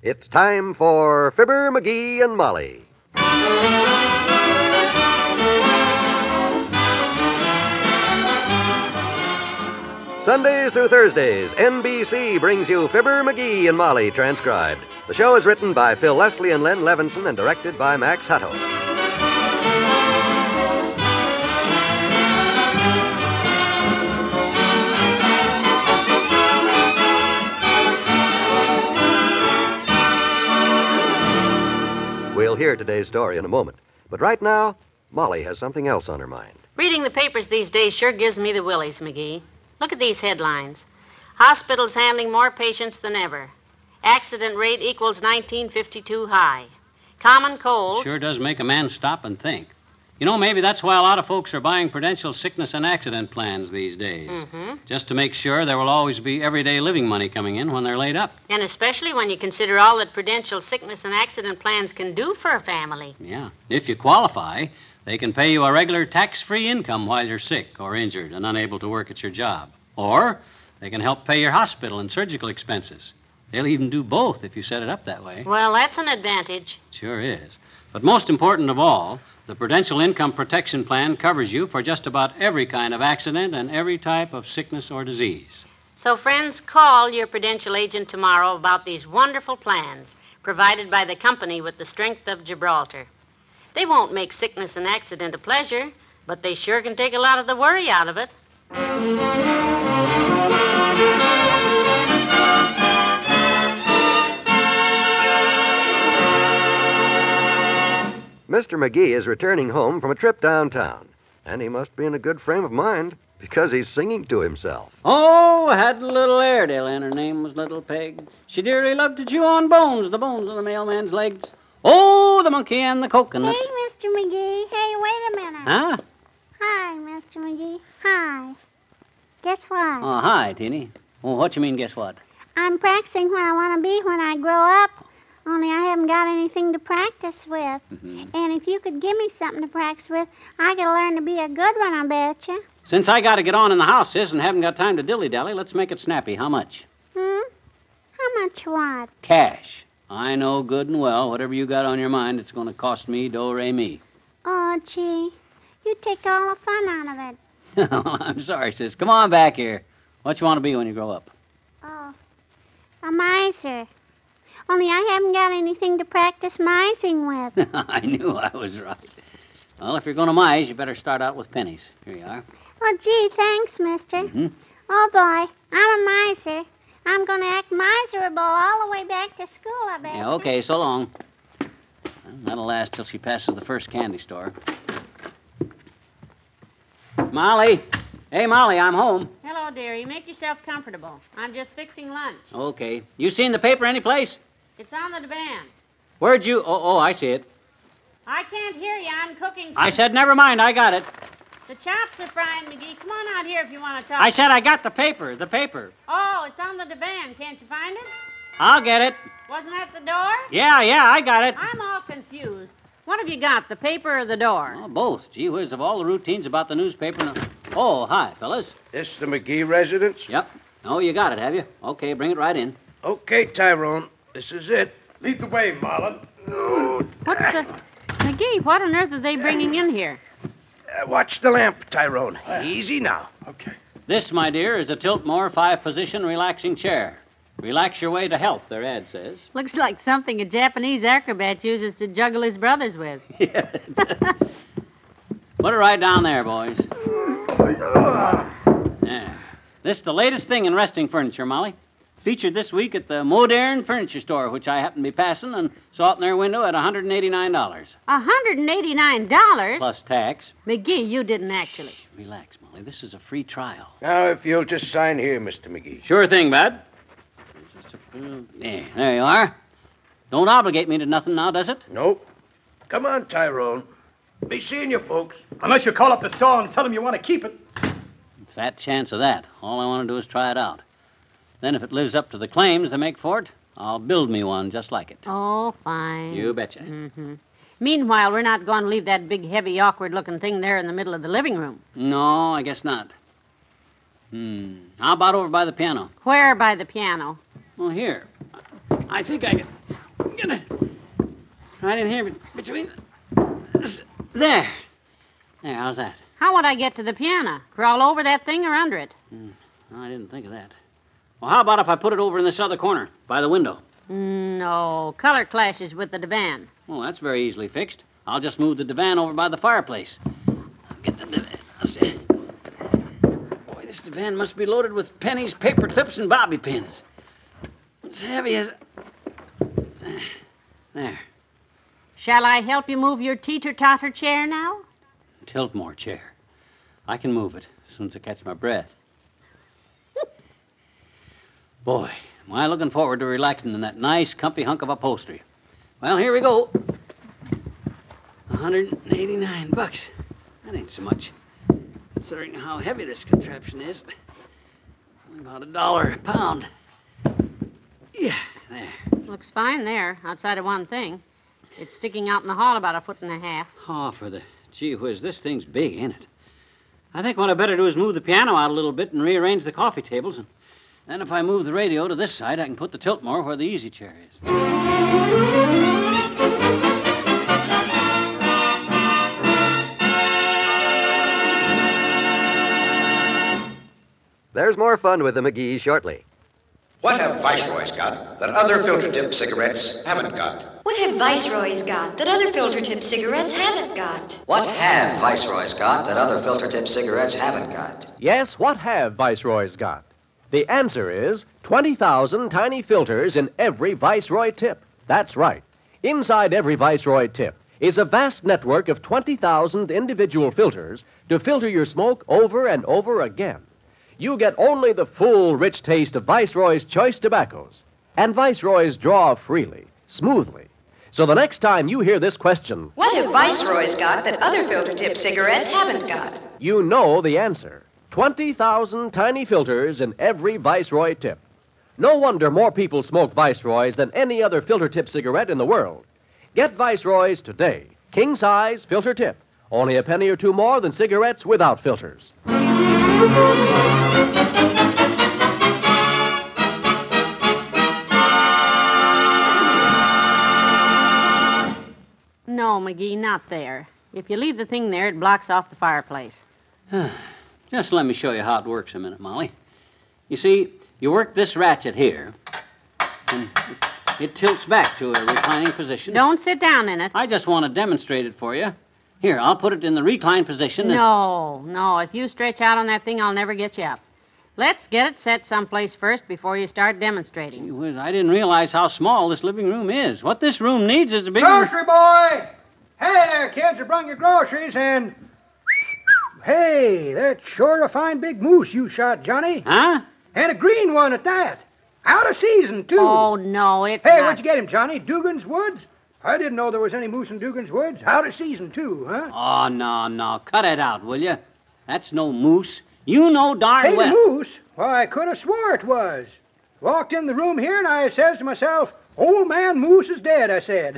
It's time for Fibber, McGee, and Molly. Sundays through Thursdays, NBC brings you Fibber, McGee, and Molly transcribed. The show is written by Phil Leslie and Len Levinson and directed by Max Hutto. We'll hear today's story in a moment. But right now, Molly has something else on her mind. Reading the papers these days sure gives me the willies, McGee. Look at these headlines. Hospitals handling more patients than ever. Accident rate equals 1952 high. Common colds. Sure does make a man stop and think. You know, maybe that's why a lot of folks are buying Prudential sickness and accident plans these days. Just to make sure there will always be everyday living money coming in when they're laid up. And especially when you consider all that Prudential sickness and accident plans can do for a family. Yeah. If you qualify, they can pay you a regular tax-free income while you're sick or injured and unable to work at your job. Or they can help pay your hospital and surgical expenses. They'll even do both if you set it up that way. Well, that's an advantage. Sure is. But most important of all, the Prudential Income Protection Plan covers you for just about every kind of accident and every type of sickness or disease. So, friends, call your Prudential agent tomorrow about these wonderful plans provided by the company with the strength of Gibraltar. They won't make sickness and accident a pleasure, but they sure can take a lot of the worry out of it. Mr. McGee is returning home from a trip downtown, and he must be in a good frame of mind because he's singing to himself. Oh, had a little Airedale, and her name was Little Peg. She dearly loved to chew on bones, the bones of the mailman's legs. Oh, the monkey and the coconut. Hey, Mr. McGee. Hey, wait a minute. Huh? Hi, Mr. McGee. Hi. Guess what? Oh, hi, Teeny. Oh, what you mean, guess what? I'm practicing what I want to be when I grow up, only I haven't got anything to practice with. And if you could give me something to practice with, I could learn to be a good one, I betcha. Since I got to get on in the house, sis, and haven't got time to dilly-dally, let's make it snappy. How much? How much what? Cash. I know good and well, whatever you got on your mind, it's going to cost me do-re-mi. Oh, gee. You take all the fun out of it. I'm sorry, sis. Come on back here. What you want to be when you grow up? Oh, a miser. Only I haven't got anything to practice mising with. I knew I was right. Well, if you're going to mise, you better start out with pennies. Here you are. Well, gee, thanks, mister. Oh, boy, I'm a miser. I'm going to act miserable all the way back to school, I bet. Yeah, okay, so long. Well, that'll last till she passes the first candy store. Molly. Hey, Molly, I'm home. Hello, dearie. Make yourself comfortable. I'm just fixing lunch. Okay. You seen the paper anyplace? It's on the divan. Where'd you... Oh, I see it. I can't hear you. I'm cooking some... I said never mind, I got it. The chops are frying, McGee. Come on out here if you want to talk. I said I got the paper. Oh, it's on the divan. Can't you find it? I'll get it. Wasn't that the door? Yeah, I got it. I'm all confused. What have you got, the paper or the door? Oh, both. Gee whiz, of all the routines about the newspaper... Oh, hi, fellas. This the McGee residence? Yep. Oh, you got it, have you? Okay, bring it right in. Okay, Tyrone. This is it. Lead the way, Marlin. What's the... McGee, what on earth are they bringing in here? Watch the lamp, Tyrone. Easy now. Okay. This, my dear, is a Tiltmore 5-position relaxing chair. Relax your way to health, their ad says. Looks like something a Japanese acrobat uses to juggle his brothers with. Yeah. Put it right down there, boys. There. This is the latest thing in resting furniture, Molly. Featured this week at the Modern Furniture Store, which I happened to be passing and saw it in their window at $189. $189? Plus tax. McGee, you didn't actually. Shh, relax, Molly. This is a free trial. Now, if you'll just sign here, Mr. McGee. Sure thing, Bud. There you are. Don't obligate me to nothing now, does it? Nope. Come on, Tyrone. Be seeing you, folks. Unless you call up the store and tell them you want to keep it. Fat chance of that. All I want to do is try it out. Then if it lives up to the claims they make for it, I'll build me one just like it. Oh, fine. You betcha. Meanwhile, we're not going to leave that big, heavy, awkward-looking thing there in the middle of the living room. No, I guess not. How about over by the piano? Where by the piano? Well, here. I think I can... Get it. Right in here between... There. There, how's that? How would I get to the piano? Crawl over that thing or under it? I didn't think of that. Well, how about if I put it over in this other corner, by the window? No, color clashes with the divan. Well, that's very easily fixed. I'll just move the divan over by the fireplace. I'll get the divan. I'll see. Boy, this divan must be loaded with pennies, paper clips, and bobby pins. It's heavy as... There. Shall I help you move your teeter-totter chair now? Tiltmore chair. I can move it as soon as I catch my breath. Boy, am I looking forward to relaxing in that nice, comfy hunk of upholstery. Well, here we go. $189. That ain't so much, considering how heavy this contraption is. Only about $1 a pound. Yeah, there. Looks fine there, outside of one thing. It's sticking out in the hall about 1.5 feet. Oh, for the gee whiz, this thing's big, ain't it? I think what I better do is move the piano out a little bit and rearrange the coffee tables. And then if I move the radio to this side, I can put the Tiltmore where the easy chair is. There's more fun with the McGees shortly. What have Viceroys got that other filter-tip cigarettes haven't got? What have Viceroys got that other filter-tip cigarettes haven't got? What have Viceroys got that other filter-tip cigarettes haven't got? Yes, what have Viceroys got? The answer is 20,000 tiny filters in every Viceroy tip. That's right. Inside every Viceroy tip is a vast network of 20,000 individual filters to filter your smoke over and over again. You get only the full, rich taste of Viceroy's choice tobaccos. And Viceroys draw freely, smoothly. So the next time you hear this question, what have Viceroys got that other filter-tip cigarettes haven't got? You know the answer. 20,000 tiny filters in every Viceroy tip. No wonder more people smoke Viceroys than any other filter-tip cigarette in the world. Get Viceroys today. King-size filter tip. Only a penny or two more than cigarettes without filters. No, McGee, not there. If you leave the thing there, it blocks off the fireplace. Just let me show you how it works a minute, Molly. You see, you work this ratchet here, and it tilts back to a reclining position. Don't sit down in it. I just want to demonstrate it for you. Here, I'll put it in the recline position. No. If you stretch out on that thing, I'll never get you up. Let's get it set someplace first before you start demonstrating. Gee whiz, I didn't realize how small this living room is. What this room needs is a bigger... Grocery boy! Hey there, kids, I brought your groceries and... Hey, that's sure a fine big moose you shot, Johnny. Huh? And a green one at that. Out of season, too. Oh, no, it's Hey, not... where'd you get him, Johnny? Dugan's Woods? I didn't know there was any moose in Dugan's Woods. Out of season, too, huh? Oh, no. Cut it out, will you? That's no moose. You know darn Hey, well... the moose? Why, I could have swore it was. Walked in the room here and I says to myself, old man Moose is dead, I said.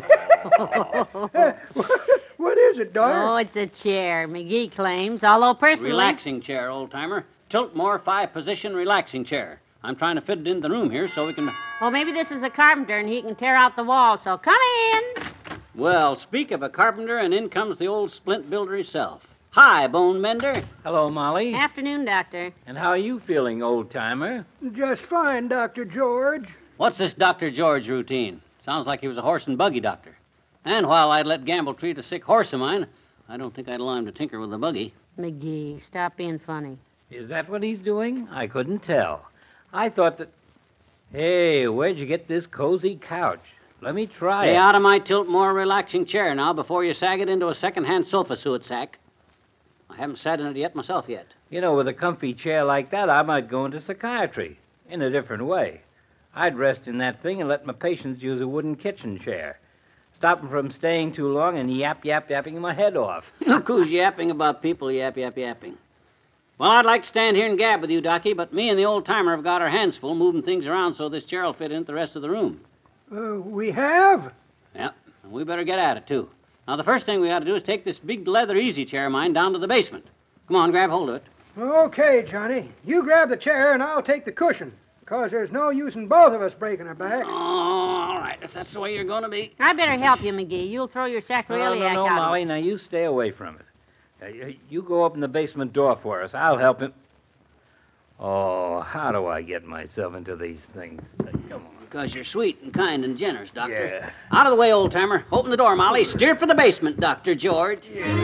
What is it, daughter? Oh, it's a chair, McGee claims, although personally... Relaxing chair, old-timer. Tiltmore 5-position relaxing chair. I'm trying to fit it in the room here so we can... Well, maybe this is a carpenter and he can tear out the wall, so come in. Well, speak of a carpenter, and in comes the old splint builder himself. Hi, Bone Mender. Hello, Molly. Afternoon, Doctor. And how are you feeling, old-timer? Just fine, Dr. George. What's this Dr. George routine? Sounds like he was a horse and buggy doctor. And while I'd let Gamble treat a sick horse of mine, I don't think I'd allow him to tinker with the buggy. McGee, stop being funny. Is that what he's doing? I couldn't tell. I thought that... Hey, where'd you get this cozy couch? Let me try it. Stay out of my Tiltmore relaxing chair now before you sag it into a second-hand sofa suet sack. I haven't sat in it yet. You know, with a comfy chair like that, I might go into psychiatry. In a different way. I'd rest in that thing and let my patients use a wooden kitchen chair. Stop them from staying too long and yapping my head off. Look who's yapping about people yapping. Well, I'd like to stand here and gab with you, Docky, but me and the old-timer have got our hands full moving things around so this chair will fit into the rest of the room. We have? Yeah, and we better get at it, too. Now, the first thing we ought to do is take this big leather easy chair of mine down to the basement. Come on, grab hold of it. Okay, Johnny. You grab the chair and I'll take the cushion, because there's no use in both of us breaking our backs. Oh, all right. if that's the way you're going to be. I better help you, McGee. You'll throw your sacroiliac No, out. Molly. Now, you stay away from it. You go open the basement door for us. I'll help him. Oh, how do I get myself into these things? Come on. Because you're sweet and kind and generous, Doctor. Yeah. Out of the way, old-timer. Open the door, Molly. Steer for the basement, Dr. George.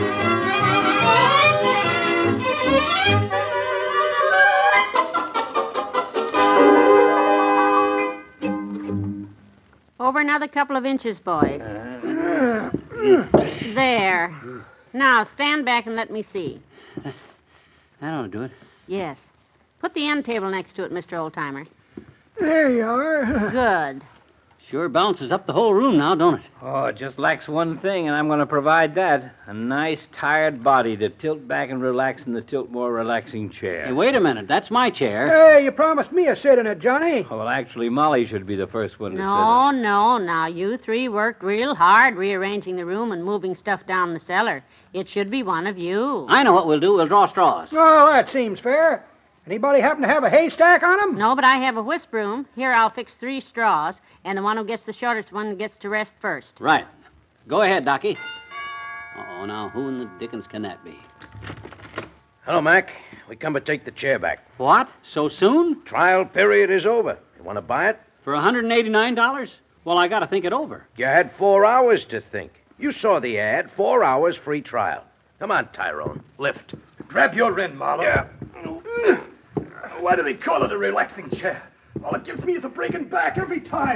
Over another couple of inches, boys. There. Now, stand back and let me see. That ought to do it. Yes. Put the end table next to it, Mr. Oldtimer. There you are. Good. Sure bounces up the whole room now, don't it? Oh, it just lacks one thing, and I'm going to provide that. A nice, tired body to tilt back and relax in the tilt-more relaxing chair. Hey, wait a minute. That's my chair. Hey, you promised me a sit in it, Johnny. Oh, well, actually, Molly should be the first one to sit No, in. no. Now, you three worked real hard rearranging the room and moving stuff down the cellar. It should be one of you. I know what we'll do. We'll draw straws. Oh, that seems fair. Anybody happen to have a haystack on him? No, but I have a whisk broom. Here, I'll fix 3 straws, and the one who gets the shortest one gets to rest first. Right. Go ahead, Docky. Uh-oh, now, who in the dickens can that be? Hello, Mac. We come to take the chair back. What? So soon? Trial period is over. You want to buy it? For $189? Well, I got to think it over. You had 4 hours to think. You saw the ad. 4 hours free trial. Come on, Tyrone. Lift. Grab your end, Marlowe. Yeah. Why do they call it a relaxing chair? All it gives me is a breaking back every time.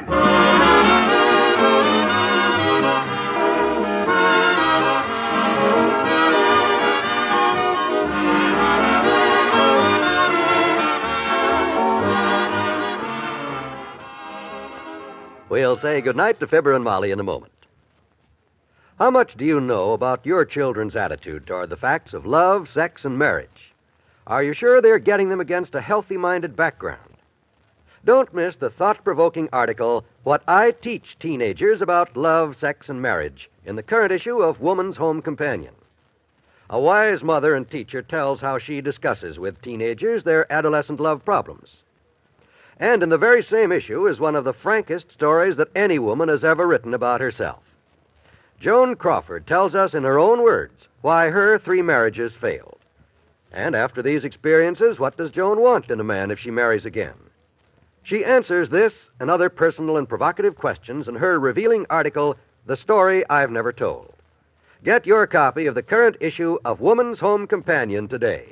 We'll say goodnight to Fibber and Molly in a moment. How much do you know about your children's attitude toward the facts of love, sex, and marriage? Are you sure they're getting them against a healthy-minded background? Don't miss the thought-provoking article, What I Teach Teenagers About Love, Sex, and Marriage, in the current issue of Woman's Home Companion. A wise mother and teacher tells how she discusses with teenagers their adolescent love problems. And in the very same issue is one of the frankest stories that any woman has ever written about herself. Joan Crawford tells us in her own words why her 3 marriages failed. And after these experiences, what does Joan want in a man if she marries again? She answers this and other personal and provocative questions in her revealing article, The Story I've Never Told. Get your copy of the current issue of Woman's Home Companion today.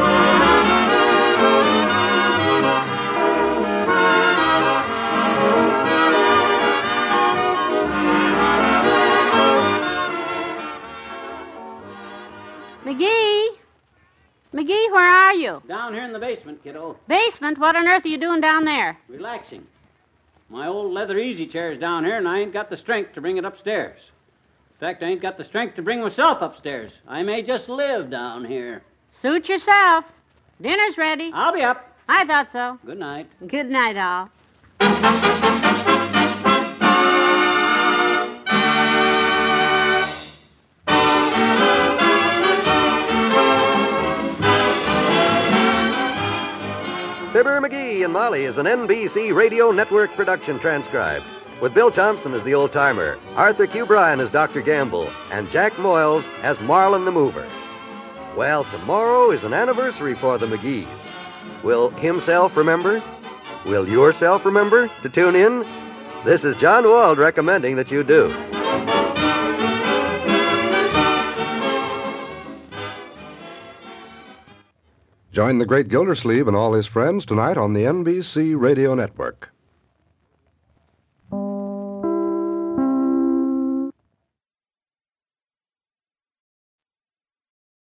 McGee? McGee, where are you? Down here in the basement, kiddo. Basement? What on earth are you doing down there? Relaxing. My old leather easy chair's down here, and I ain't got the strength to bring it upstairs. In fact, I ain't got the strength to bring myself upstairs. I may just live down here. Suit yourself. Dinner's ready. I'll be up. I thought so. Good night. Good night, all. Fibber, McGee, and Molly is an NBC Radio Network production transcribed, with Bill Thompson as the old-timer, Arthur Q. Bryan as Dr. Gamble, and Jack Moyles as Marlin the Mover. Well, tomorrow is an anniversary for the McGees. Will himself remember? Will yourself remember to tune in? This is John Wald recommending that you do. Join the great Gildersleeve and all his friends tonight on the NBC Radio Network.